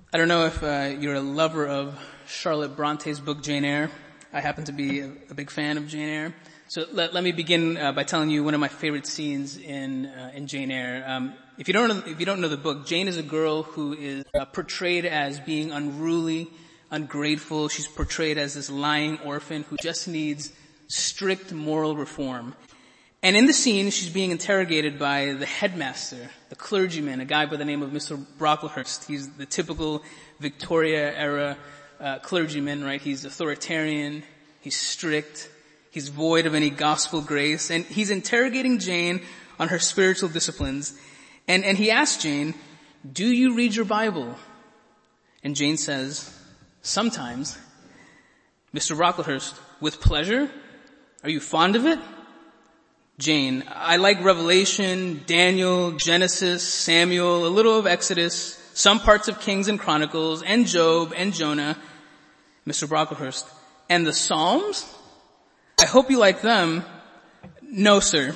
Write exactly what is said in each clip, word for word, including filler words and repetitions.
I don't know if uh, you're a lover of Charlotte Bronte's book Jane Eyre. I happen to be a, a big fan of Jane Eyre. So let, let me begin uh, by telling you one of my favorite scenes in uh, in Jane Eyre. Um, if you don't know, if you don't know the book, Jane is a girl who is uh, portrayed as being unruly, ungrateful. She's portrayed as this lying orphan who just needs strict moral reform. And in the scene, she's being interrogated by the headmaster, the clergyman, a guy by the name of Mister Brocklehurst. He's the typical Victoria-era uh, clergyman, right? He's authoritarian, he's strict, he's void of any gospel grace, and he's interrogating Jane on her spiritual disciplines. And, and he asks Jane, "Do you read your Bible?" And Jane says, "Sometimes." Mister Brocklehurst, "With pleasure? Are you fond of it?" Jane, "I like Revelation, Daniel, Genesis, Samuel, a little of Exodus, some parts of Kings and Chronicles, and Job, and Jonah." Mister Brocklehurst, "And the Psalms? I hope you like them." "No, sir."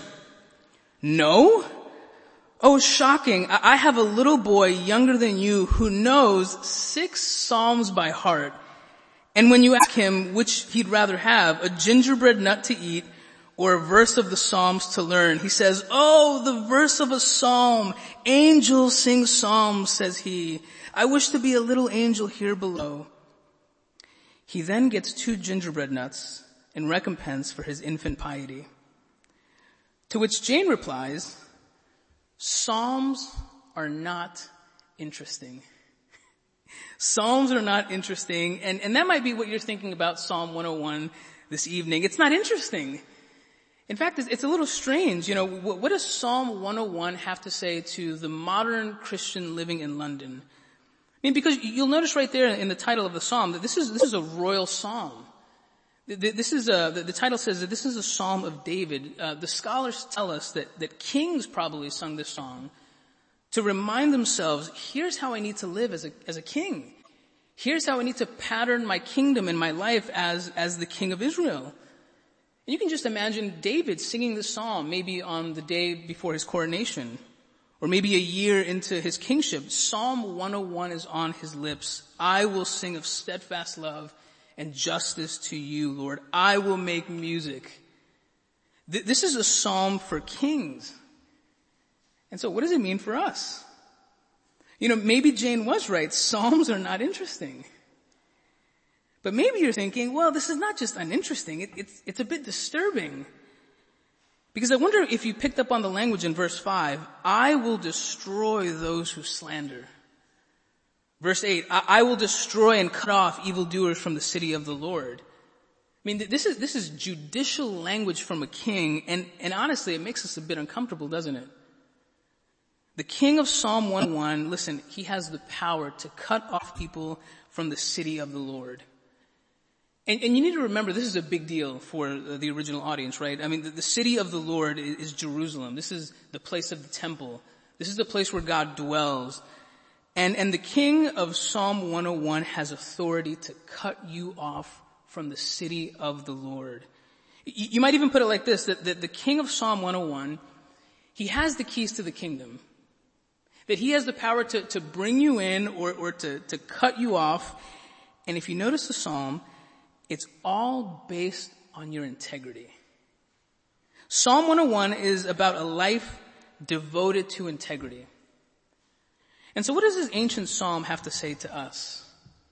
"No? Oh, shocking. I have a little boy younger than you who knows six Psalms by heart. And when you ask him which he'd rather have, a gingerbread nut to eat or a verse of the Psalms to learn, he says, 'Oh, the verse of a psalm. Angels sing psalms,' says he. 'I wish to be a little angel here below.' He then gets two gingerbread nuts in recompense for his infant piety." To which Jane replies, "Psalms are not interesting." Psalms are not interesting, and, and that might be what you're thinking about Psalm one oh one this evening. It's not interesting. In fact, it's, it's a little strange. You know, what, what does Psalm one oh one have to say to the modern Christian living in London? I mean, because you'll notice right there in the title of the psalm that this is, this is a royal psalm. This is a, the, the title says that this is a psalm of David. Uh, the scholars tell us that, that kings probably sung this song to remind themselves, here's how I need to live as a, as a king. Here's how I need to pattern my kingdom and my life as, as the king of Israel. And you can just imagine David singing this psalm maybe on the day before his coronation, or maybe a year into his kingship. Psalm one oh one is on his lips. "I will sing of steadfast love and justice to you, Lord. I will make music." Th- this is a psalm for kings. And so what does it mean for us? You know, maybe Jane was right. Psalms are not interesting. But maybe you're thinking, well, this is not just uninteresting. It, it's, it's a bit disturbing. Because I wonder if you picked up on the language in verse five. "I will destroy those who slander." Verse eight, I, I will destroy and cut off evildoers from the city of the Lord. I mean, this is, this is judicial language from a king, and, and honestly, it makes us a bit uncomfortable, doesn't it? The king of Psalm one oh one, listen, he has the power to cut off people from the city of the Lord. And, and you need to remember, this is a big deal for the original audience, right? I mean, the, the city of the Lord is, is Jerusalem. This is the place of the temple. This is the place where God dwells. And, and the king of Psalm one oh one has authority to cut you off from the city of the Lord. You, you might even put it like this, that, that the king of Psalm one oh one, he has the keys to the kingdom. That he has the power to, to bring you in or, or to, to cut you off. And if you notice the psalm, it's all based on your integrity. Psalm one oh one is about a life devoted to integrity. And so what does this ancient psalm have to say to us?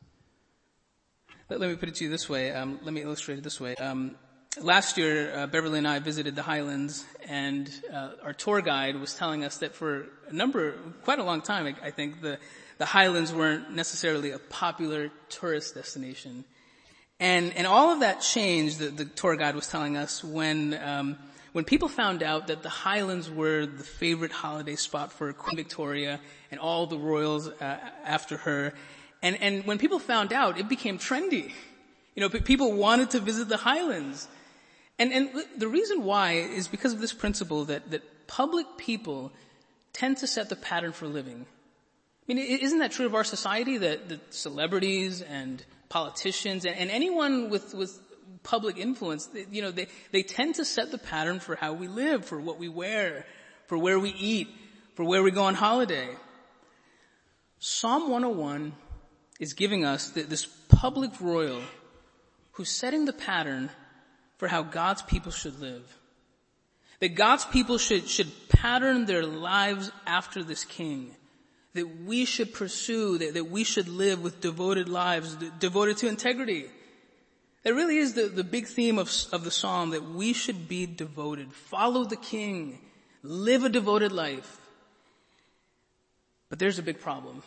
Let, let me put it to you this way. Um, let me illustrate it this way. Um, last year, uh, Beverly and I visited the Highlands, and uh, our tour guide was telling us that for a number, quite a long time, I, I think, the, the Highlands weren't necessarily a popular tourist destination. And, and all of that changed, the, the tour guide was telling us, when, um, when people found out that the Highlands were the favorite holiday spot for Queen Victoria and all the royals uh, after her. And, and when people found out, it became trendy. You know, people wanted to visit the Highlands. And, and the reason why is because of this principle that, that public people tend to set the pattern for living. I mean, isn't that true of our society, that, that celebrities and politicians and, and anyone with, with public influence, you know, they, they tend to set the pattern for how we live, for what we wear, for where we eat, for where we go on holiday. Psalm one oh one is giving us this public royal who's setting the pattern for how God's people should live. That God's people should, should pattern their lives after this king. That we should pursue, that, that we should live with devoted lives, devoted to integrity. That really is the, the big theme of, of the psalm, that we should be devoted, follow the king, live a devoted life. But there's a big problem.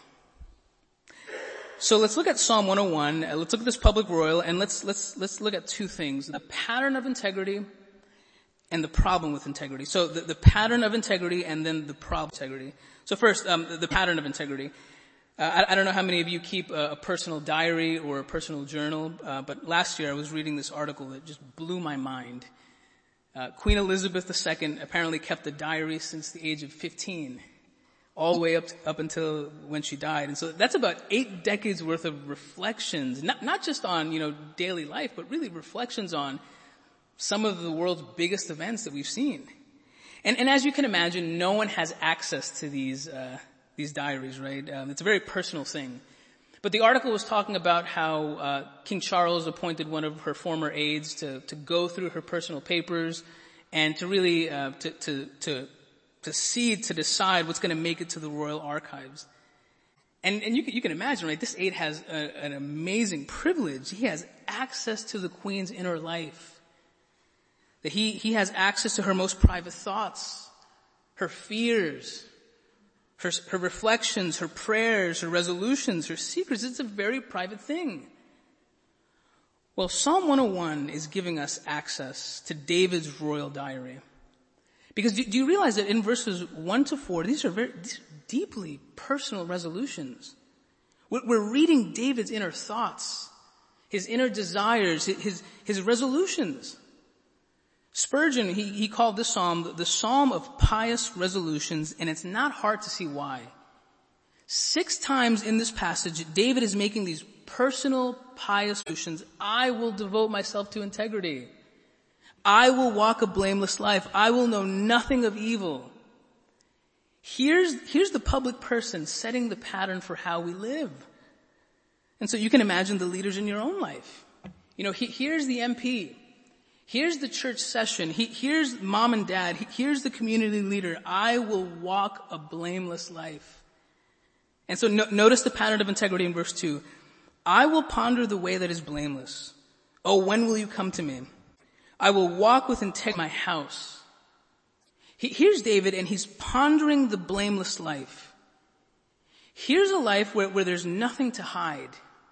So let's look at Psalm one oh one, uh, let's look at this public royal, and let's, let's, let's look at two things. The pattern of integrity and the problem with integrity. So the, the pattern of integrity and then the problem of integrity. So first, um, the, the pattern of integrity. Uh, I, I don't know how many of you keep a, a personal diary or a personal journal, uh, but last year I was reading this article that just blew my mind. Uh, Queen Elizabeth the Second apparently kept a diary since the age of fifteen, all the way up to, up until when she died. And so that's about eight decades worth of reflections, not, not just on, you know, daily life, but really reflections on some of the world's biggest events that we've seen. And, and as you can imagine, no one has access to these, uh, these diaries, right? Um, it's a very personal thing. But the article was talking about how, uh, King Charles appointed one of her former aides to, to go through her personal papers and to really, uh, to, to, to, to see, to decide what's going to make it to the royal archives. And, and you can, you can imagine, right? This aide has a, an amazing privilege. He has access to the queen's inner life. That he, he has access to her most private thoughts, her fears, her, her reflections, her prayers, her resolutions, her secrets. It's a very private thing. Well, Psalm one oh one is giving us access to David's royal diary. Because do, do you realize that in verses one to four, these are very, these are deeply personal resolutions. We're, we're reading David's inner thoughts, his inner desires, his, his resolutions. Spurgeon, he, he called this psalm the psalm of pious resolutions, and it's not hard to see why. Six times in this passage, David is making these personal pious resolutions. I will devote myself to integrity. I will walk a blameless life. I will know nothing of evil. Here's, here's the public person setting the pattern for how we live. And so you can imagine the leaders in your own life. You know, he, here's the M P. Here's the church session. He, here's mom and dad. He, here's the community leader. I will walk a blameless life. And so no, notice the pattern of integrity in verse two. I will ponder the way that is blameless. Oh, when will you come to me? I will walk with integrity in my house. He, here's David, and he's pondering the blameless life. Here's a life where, where there's nothing to hide.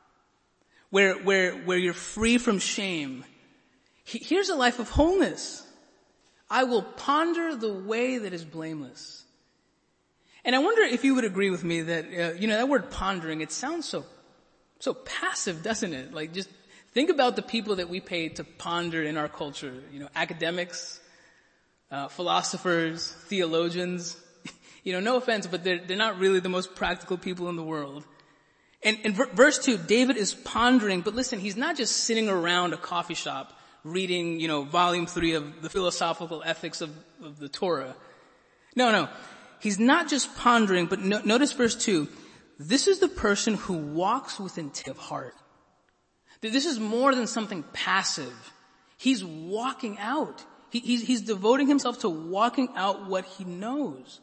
Where, where, where you're free from shame. Here's a life of wholeness. I will ponder the way that is blameless. And I wonder if you would agree with me that, uh, you know, that word pondering, it sounds so, so passive, doesn't it? Like just think about the people that we pay to ponder in our culture. You know, academics, uh, philosophers, theologians. You know, no offense, but they're, they're not really the most practical people in the world. And in ver- verse two, David is pondering, but listen, he's not just sitting around a coffee shop reading, you know, volume three of the philosophical ethics of, of the Torah. No, no. He's not just pondering, but no, notice verse two. This is the person who walks with integrity of heart. This is more than something passive. He's walking out. He, he's, he's devoting himself to walking out what he knows.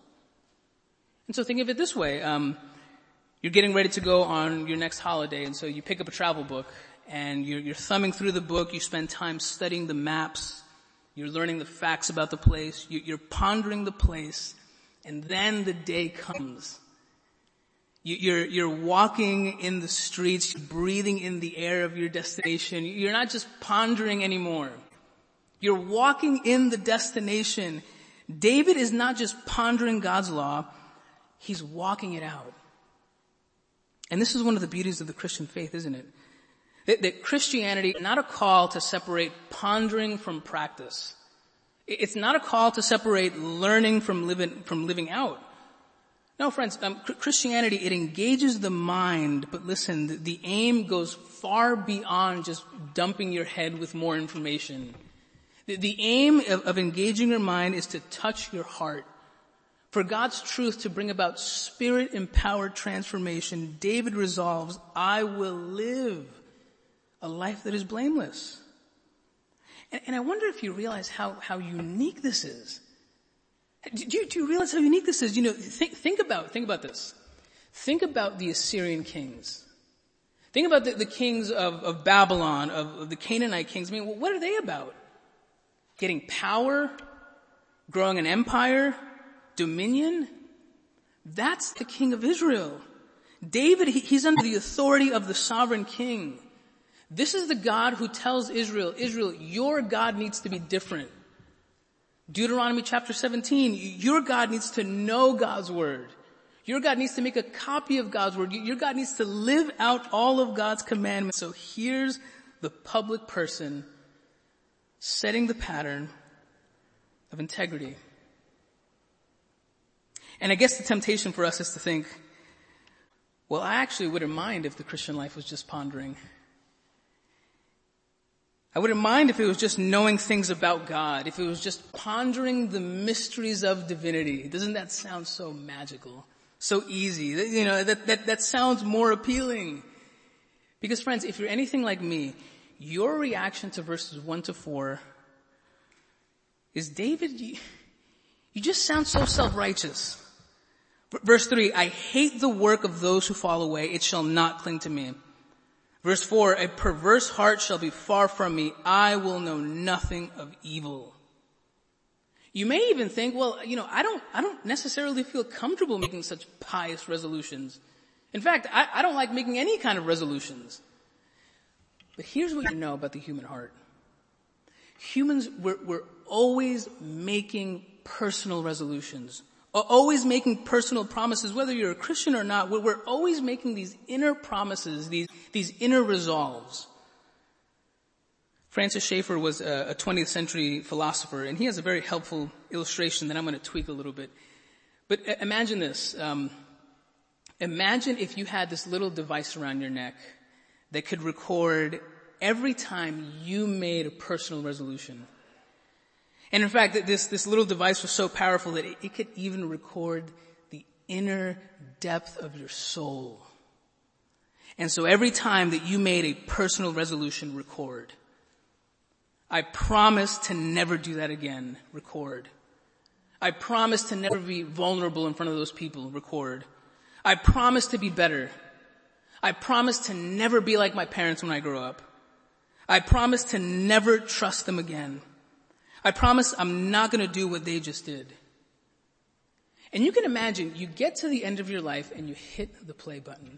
And so think of it this way. Um, you're getting ready to go on your next holiday, and so you pick up a travel book. And you're, you're thumbing through the book, you spend time studying the maps, you're learning the facts about the place, you, you're pondering the place, and then the day comes. You, you're, you're walking in the streets, breathing in the air of your destination. You're not just pondering anymore. You're walking in the destination. David is not just pondering God's law, he's walking it out. And this is one of the beauties of the Christian faith, isn't it? That, that Christianity is not a call to separate pondering from practice. It's not a call to separate learning from living, from living out. No, friends, um, Christianity, it engages the mind, but listen, the, the aim goes far beyond just dumping your head with more information. The, the aim of, of engaging your mind is to touch your heart, For God's truth to bring about spirit-empowered transformation, David resolves, I will live a life that is blameless. And, and I wonder if you realize how, how unique this is. Do you, do you realize how unique this is? You know, think, think about, think about this. Think about the Assyrian kings. Think about the, the kings of, of Babylon, of, of the Canaanite kings. I mean, what are they about? Getting power? Growing an empire? Dominion? That's the king of Israel. David, he, he's under the authority of the sovereign king. This is the God who tells Israel, Israel, your God needs to be different. Deuteronomy chapter seventeen, your God needs to know God's word. Your God needs to make a copy of God's word. Your God needs to live out all of God's commandments. So here's the public person setting the pattern of integrity. And I guess the temptation for us is to think, well, I actually wouldn't mind if the Christian life was just pondering. I wouldn't mind if it was just knowing things about God, if it was just pondering the mysteries of divinity. Doesn't that sound so magical? So easy. You know, that, that, that sounds more appealing. Because friends, if you're anything like me, your reaction to verses one to four is, David, you, you just sound so self-righteous. Verse three, I hate the work of those who fall away. It shall not cling to me. Verse four, a perverse heart shall be far from me. I will know nothing of evil. You may even think, well, you know, I don't, I don't necessarily feel comfortable making such pious resolutions. In fact, I, I don't like making any kind of resolutions. But here's what you know about the human heart. Humans, we're, we're always making personal resolutions. Always making personal promises, whether you're a Christian or not. We're always making these inner promises, these, these inner resolves. Francis Schaeffer was a twentieth century philosopher, and he has a very helpful illustration that I'm going to tweak a little bit. But imagine this. Um, imagine if you had this little device around your neck that could record every time you made a personal resolution. And in fact, this, this little device was so powerful that it, it could even record the inner depth of your soul. And so every time that you made a personal resolution, record. I promise to never do that again, record. I promise to never be vulnerable in front of those people, record. I promise to be better. I promise to never be like my parents when I grow up. I promise to never trust them again. I promise I'm not going to do what they just did. And you can imagine, you get to the end of your life and you hit the play button.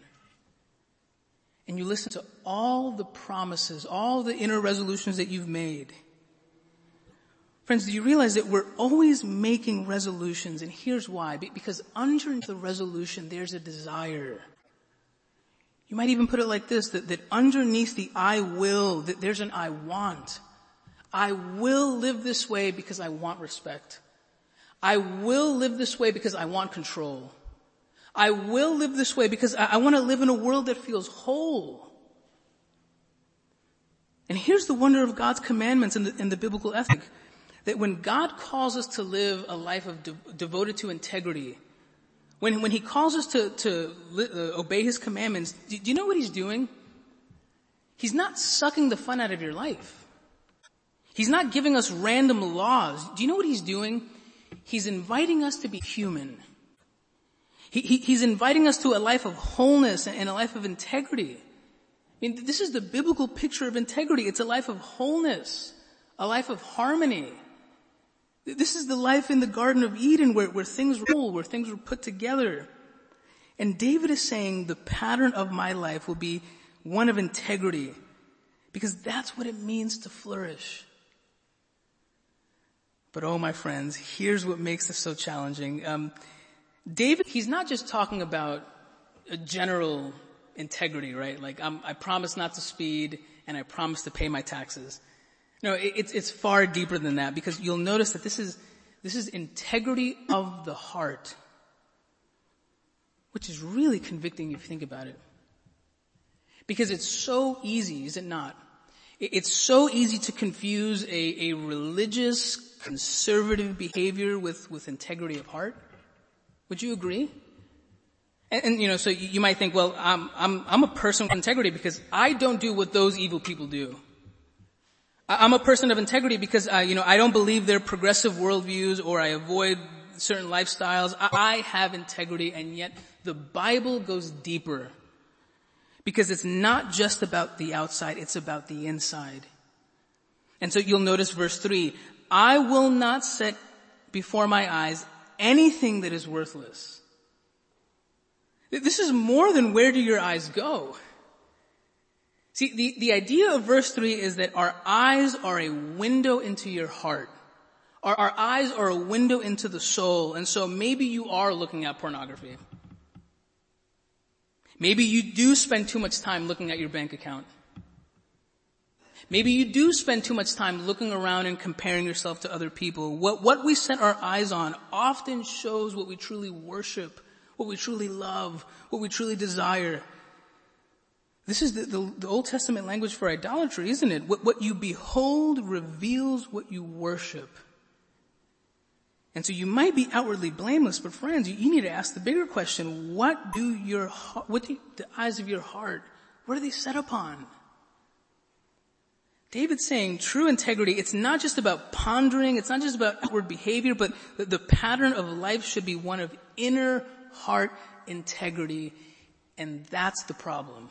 And you listen to all the promises, all the inner resolutions that you've made. Friends, do you realize that we're always making resolutions? And here's why. Because underneath the resolution, there's a desire. You might even put it like this, that, that underneath the I will, that there's an I want. I will live this way because I want respect. I will live this way because I want control. I will live this way because I, I want to live in a world that feels whole. And here's the wonder of God's commandments in the, in the biblical ethic. That when God calls us to live a life of de- devoted to integrity, when, when He calls us to, to li- uh, obey His commandments, do, do you know what He's doing? He's not sucking the fun out of your life. He's not giving us random laws. Do you know what He's doing? He's inviting us to be human. He, he, he's inviting us to a life of wholeness and a life of integrity. I mean, this is the biblical picture of integrity. It's a life of wholeness, a life of harmony. This is the life in the Garden of Eden where, where things roll, where things were put together. And David is saying the pattern of my life will be one of integrity, because that's what it means to flourish. But oh, my friends, here's what makes this so challenging. Um, David, he's not just talking about a general integrity, right? Like, I'm, I promise not to speed and I promise to pay my taxes. No, it, it's, it's far deeper than that, because you'll notice that this is, this is integrity of the heart, which is really convicting if you think about it. Because it's so easy, is it not? It's so easy to confuse a, a religious, conservative behavior with, with integrity of heart. Would you agree? And, and you know, so you, you might think, well, I'm, I'm, I'm a person with integrity because I don't do what those evil people do. I, I'm a person of integrity because I, you know, I don't believe their progressive worldviews or I avoid certain lifestyles. I, I have integrity, and yet the Bible goes deeper because it's not just about the outside, it's about the inside. And so you'll notice verse three, I will not set before my eyes anything that is worthless. This is more than where do your eyes go. See, the, the idea of verse three is that our eyes are a window into your heart. Our, our eyes are a window into the soul. And so maybe you are looking at pornography. Maybe you do spend too much time looking at your bank account. Maybe you do spend too much time looking around and comparing yourself to other people. What, what we set our eyes on often shows what we truly worship, what we truly love, what we truly desire. This is the, the, the Old Testament language for idolatry, isn't it? What, what you behold reveals what you worship. And so you might be outwardly blameless, but friends, you, you need to ask the bigger question. What do your, what do the eyes of your heart, what are they set upon? David's saying true integrity, it's not just about pondering, it's not just about outward behavior, but the, the pattern of life should be one of inner heart integrity, and that's the problem.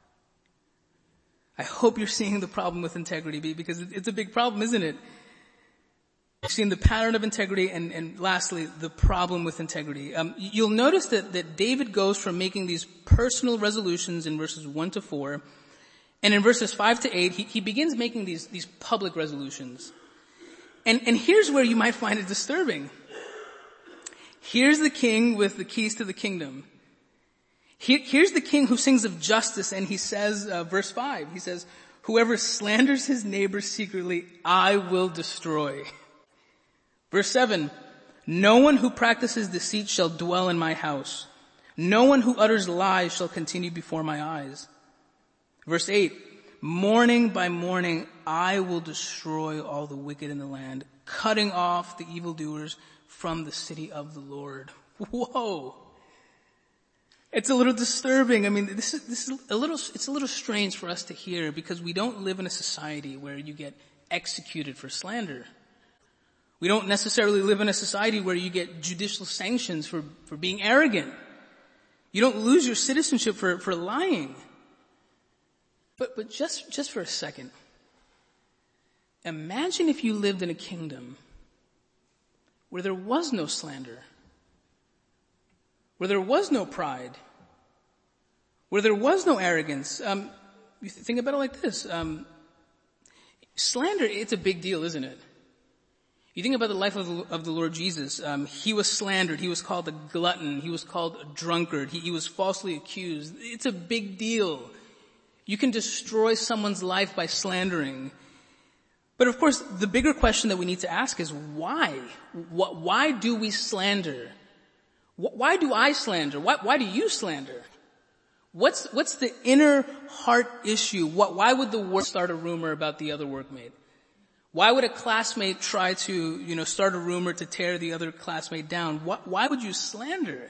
I hope you're seeing the problem with integrity, because it's a big problem, isn't it? You've seen the pattern of integrity, and, and lastly, the problem with integrity. Um, you'll notice that, that David goes from making these personal resolutions in verses one to four, and in verses five to eight, he, he begins making these, these public resolutions. And, and here's where you might find it disturbing. Here's the king with the keys to the kingdom. Here, here's the king who sings of justice, and he says, uh, verse five, he says, whoever slanders his neighbor secretly, I will destroy. Verse seven, no one who practices deceit shall dwell in my house. No one who utters lies shall continue before my eyes. Verse eight, morning by morning I will destroy all the wicked in the land, cutting off the evildoers from the city of the Lord. Whoa. It's a little disturbing. I mean, this is, this is a little, it's a little strange for us to hear because we don't live in a society where you get executed for slander. We don't necessarily live in a society where you get judicial sanctions for, for being arrogant. You don't lose your citizenship for, for lying. But, but just, just for a second, imagine if you lived in a kingdom where there was no slander, where there was no pride, where there was no arrogance. Um, you think about it like this. Um, slander, it's a big deal, isn't it? You think about the life of the, of the Lord Jesus. Um, he was slandered. He was called a glutton. He was called a drunkard. He, he was falsely accused. It's a big deal. You can destroy someone's life by slandering. But of course, the bigger question that we need to ask is why? What, why do we slander? Why do I slander? Why, why do you slander? What's, what's the inner heart issue? What, why would the work start a rumor about the other workmate? Why would a classmate try to, you know, start a rumor to tear the other classmate down? Why, why would you slander?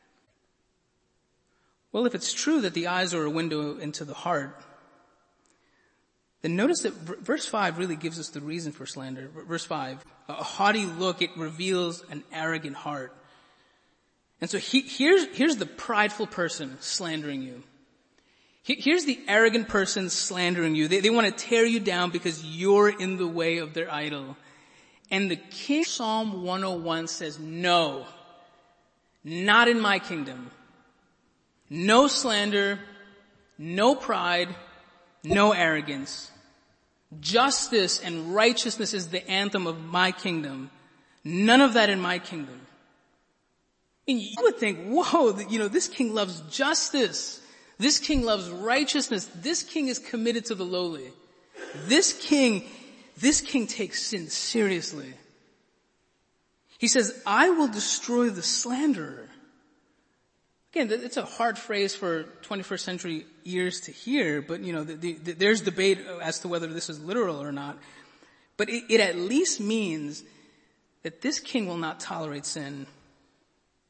Well, if it's true that the eyes are a window into the heart, then notice that verse five really gives us the reason for slander. Verse five, a haughty look, it reveals an arrogant heart. And so he, here's, here's the prideful person slandering you. He, here's the arrogant person slandering you. They, they want to tear you down because you're in the way of their idol. And the king, Psalm one oh one says, no, not in my kingdom. No slander, no pride, no arrogance. Justice and righteousness is the anthem of my kingdom. None of that in my kingdom. And you would think, whoa, you know, this king loves justice. This king loves righteousness. This king is committed to the lowly. This king, this king takes sin seriously. He says, I will destroy the slanderer. Again, it's a hard phrase for twenty-first century ears to hear, but you know, the, the, the, there's debate as to whether this is literal or not. But it, it at least means that this king will not tolerate sin.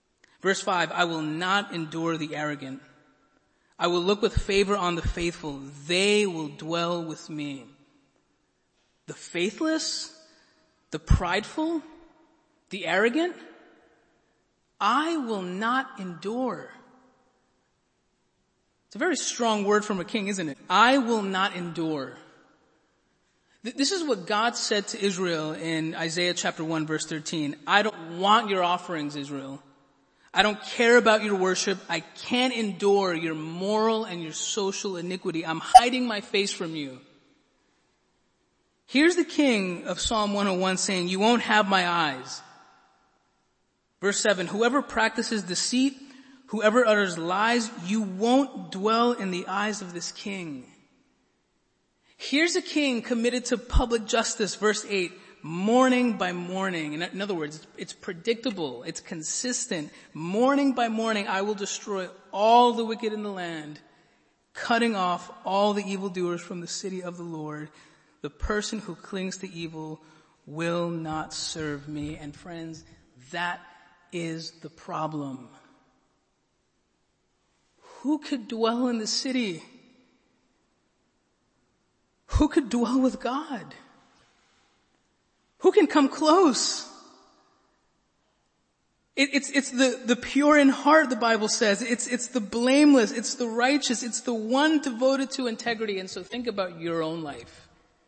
Verse five, I will not endure the arrogant. I will look with favor on the faithful. They will dwell with me. The faithless, the prideful, the arrogant, I will not endure. It's a very strong word from a king, isn't it? I will not endure. This is what God said to Israel in Isaiah chapter one verse thirteen. I don't want your offerings, Israel. I don't care about your worship. I can't endure your moral and your social iniquity. I'm hiding my face from you. Here's the king of Psalm one oh one saying, you won't have my eyes. Verse seven, whoever practices deceit, whoever utters lies, you won't dwell in the eyes of this king. Here's a king committed to public justice. Verse eight, morning by morning. In other words, it's predictable. It's consistent. Morning by morning, I will destroy all the wicked in the land, cutting off all the evildoers from the city of the Lord. The person who clings to evil will not serve me. And friends, that is the problem. Who could dwell in the city? Who could dwell with God? Who can come close? It, it's, it's the, the pure in heart, the Bible says. It's, it's the blameless. It's the righteous. It's the one devoted to integrity. And so think about your own life.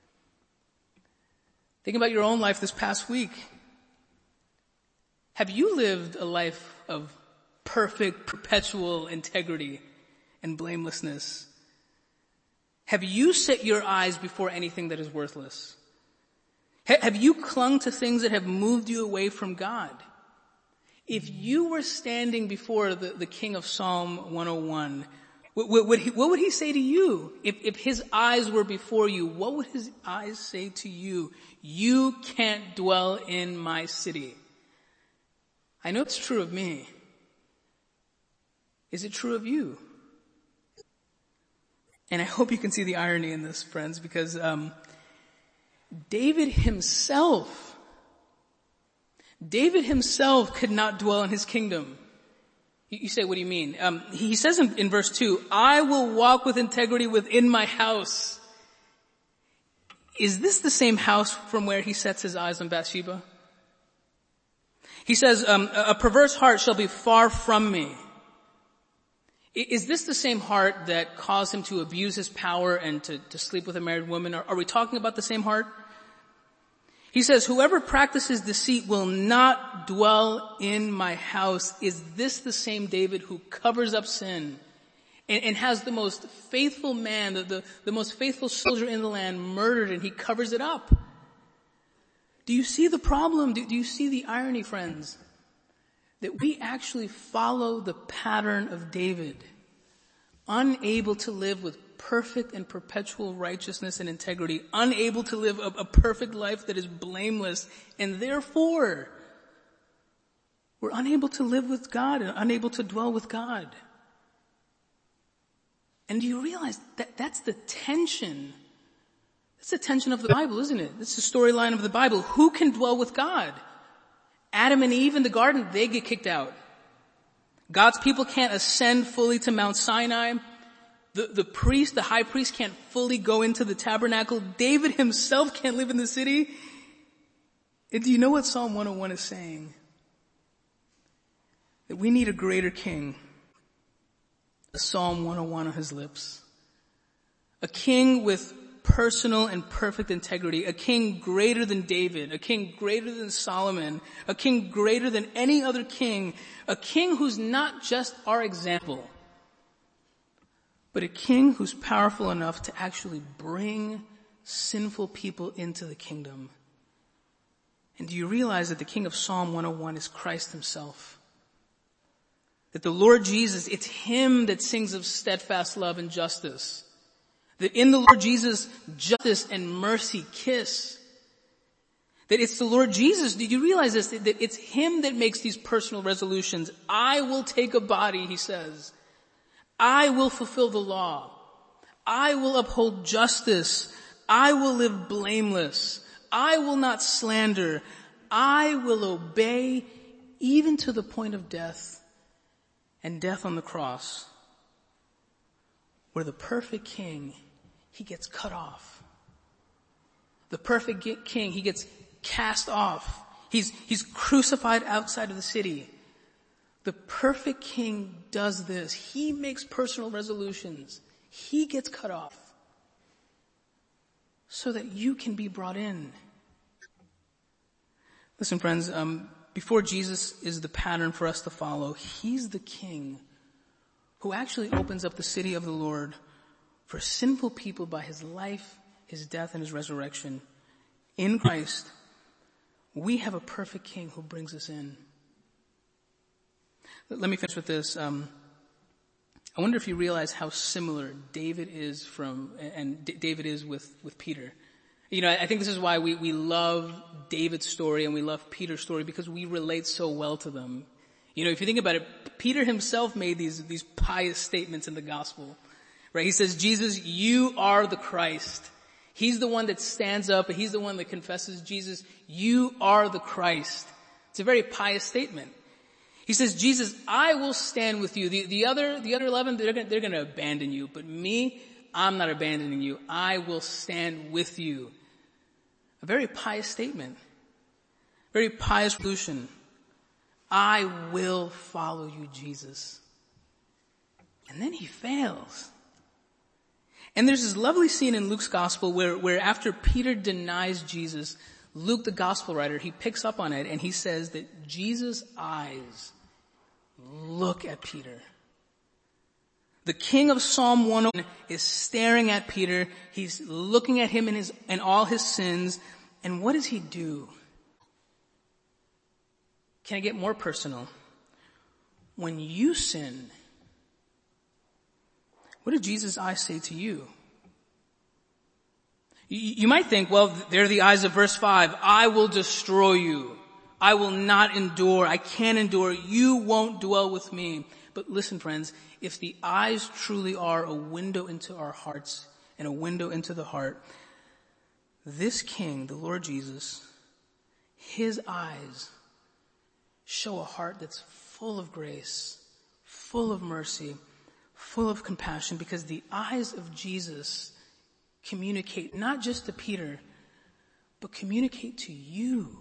Think about your own life this past week. Have you lived a life of perfect, perpetual integrity and blamelessness? Have you set your eyes before anything that is worthless? Have you clung to things that have moved you away from God? If you were standing before the, the king of Psalm one oh one, what, what, would he, what would he say to you? If, if his eyes were before you, what would his eyes say to you? You can't dwell in my city. I know it's true of me. Is it true of you? And I hope you can see the irony in this, friends, because um David himself, David himself could not dwell in his kingdom. You, you say, what do you mean? Um, he says in, in verse two, I will walk with integrity within my house. Is this the same house from where he sets his eyes on Bathsheba? He says, um, a perverse heart shall be far from me. Is this the same heart that caused him to abuse his power and to, to sleep with a married woman? Are, are we talking about the same heart? He says, whoever practices deceit will not dwell in my house. Is this the same David who covers up sin and, and has the most faithful man, the, the, the most faithful soldier in the land murdered, and he covers it up? Do you see the problem? Do, do you see the irony, friends? That we actually follow the pattern of David, unable to live with perfect and perpetual righteousness and integrity, unable to live a, a perfect life that is blameless, and therefore we're unable to live with God and unable to dwell with God. And do you realize that that's the tension? That's the tension of the Bible, isn't it? That's the storyline of the Bible. Who can dwell with God? Adam and Eve in the garden, they get kicked out. God's people can't ascend fully to Mount Sinai. The, the priest, the high priest, can't fully go into the tabernacle. David himself can't live in the city. And do you know what Psalm one oh one is saying? That we need a greater king. A Psalm one oh one on his lips. A king with personal and perfect integrity, a king greater than David, a king greater than Solomon, a king greater than any other king, a king who's not just our example, but a king who's powerful enough to actually bring sinful people into the kingdom. And do you realize that the king of Psalm one oh one is Christ himself? That the Lord Jesus, it's him that sings of steadfast love and justice. That in the Lord Jesus, justice and mercy kiss. That it's the Lord Jesus, did you realize this? That it's him that makes these personal resolutions. I will take a body, he says. I will fulfill the law. I will uphold justice. I will live blameless. I will not slander. I will obey even to the point of death and death on the cross, where the perfect king, he gets cut off. The perfect king, he gets cast off. He's, he's crucified outside of the city. The perfect king does this. He makes personal resolutions. He gets cut off so that you can be brought in. Listen, friends, um, before Jesus is the pattern for us to follow, he's the king who actually opens up the city of the Lord for sinful people by his life, his death, and his resurrection. In Christ, we have a perfect king who brings us in. Let me finish with this. Um, I wonder if you realize how similar David is from, and D- David is with, with Peter. You know, I think this is why we, we love David's story and we love Peter's story, because we relate so well to them. You know, if you think about it, Peter himself made these, these pious statements in the gospel, right? He says, Jesus, you are the Christ. He's the one that stands up and he's the one that confesses, Jesus, you are the Christ. It's a very pious statement. He says, Jesus, I will stand with you. The, the other, the other eleven, they're gonna, they're gonna abandon you, but me, I'm not abandoning you. I will stand with you. A very pious statement. Very pious resolution. I will follow you, Jesus. And then he fails. And there's this lovely scene in Luke's gospel where, where after Peter denies Jesus, Luke, the gospel writer, he picks up on it and he says that Jesus' eyes look at Peter. The king of Psalm one oh one is staring at Peter. He's looking at him in his, in all his sins. And what does he do? Can I get more personal? When you sin, what did Jesus' eyes say to you? You, you might think, well, they're the eyes of verse five. I will destroy you. I will not endure. I can't endure. You won't dwell with me. But listen, friends, if the eyes truly are a window into our hearts and a window into the heart, this King, the Lord Jesus, his eyes show a heart that's full of grace, full of mercy, full of compassion, because the eyes of Jesus communicate not just to Peter, but communicate to you.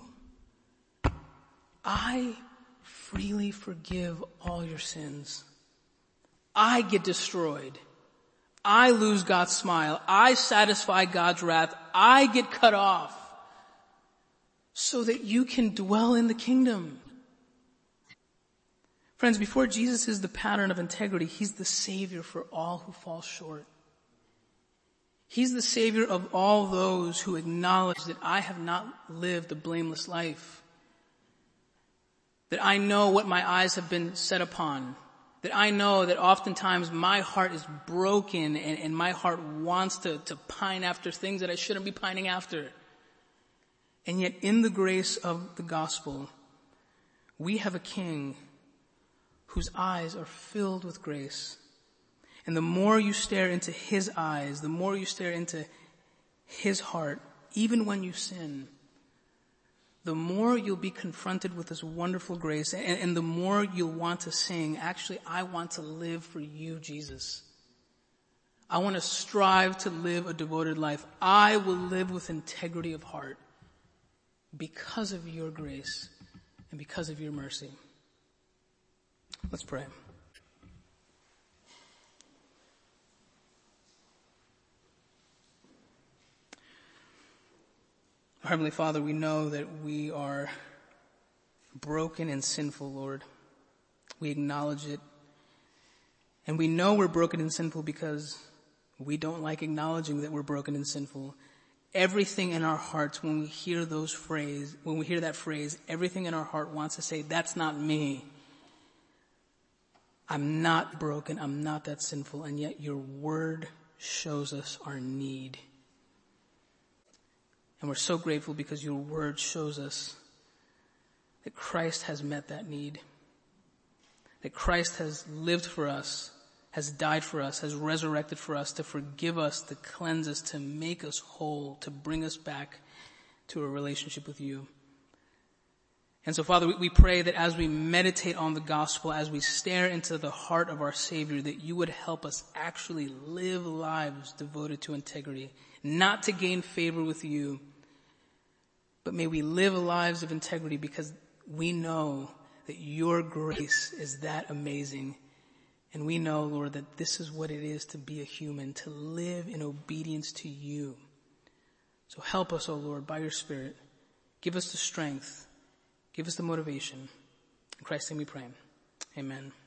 I freely forgive all your sins. I get destroyed. I lose God's smile. I satisfy God's wrath. I get cut off so that you can dwell in the kingdom. Friends, before Jesus is the pattern of integrity, he's the Savior for all who fall short. He's the Savior of all those who acknowledge that I have not lived a blameless life. That I know what my eyes have been set upon. That I know that oftentimes my heart is broken and, and my heart wants to, to pine after things that I shouldn't be pining after. And yet in the grace of the gospel, we have a King whose eyes are filled with grace. And the more you stare into his eyes, the more you stare into his heart, even when you sin, the more you'll be confronted with this wonderful grace, and, and the more you'll want to sing, actually, I want to live for you, Jesus. I want to strive to live a devoted life. I will live with integrity of heart because of your grace and because of your mercy. Let's pray. Our Heavenly Father, we know that we are broken and sinful, Lord. We acknowledge it. And we know we're broken and sinful because we don't like acknowledging that we're broken and sinful. Everything in our hearts, when we hear those phrase, when we hear that phrase, everything in our heart wants to say, that's not me. I'm not broken. I'm not that sinful. And yet your word shows us our need. And we're so grateful because your word shows us that Christ has met that need. That Christ has lived for us, has died for us, has resurrected for us to forgive us, to cleanse us, to make us whole, to bring us back to a relationship with you. And so, Father, we, we pray that as we meditate on the gospel, as we stare into the heart of our Savior, that you would help us actually live lives devoted to integrity, not to gain favor with you, but may we live lives of integrity because we know that your grace is that amazing. And we know, Lord, that this is what it is to be a human, to live in obedience to you. So help us, O Lord, by your Spirit. Give us the strength. Give us the motivation. In Christ's name we pray. Amen.